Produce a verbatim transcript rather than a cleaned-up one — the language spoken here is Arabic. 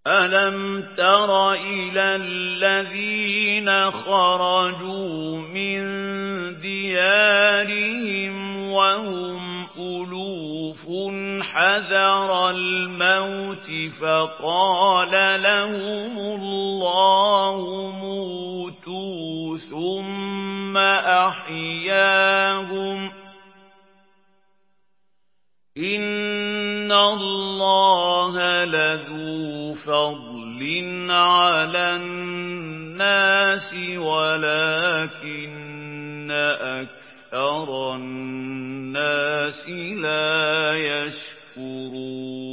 أَلَمْ تَرَ إِلَى الَّذِينَ خَرَجُوا مِن دِيَارِهِمْ وَهُمْ أُلُوفٌ حَذَرَ الْمَوْتِ فَقَالَ لَهُمُ اللَّهُ مُوتُوا ثُمَّ أَحْيَاهُمْ ۚ إِنَّ اللَّهَ لَذُو فَضْلٍ عَلَى النَّاسِ وَلَكِنَّ أَكْثَرَ النَّاسِ لَا يَشْكُرُونَ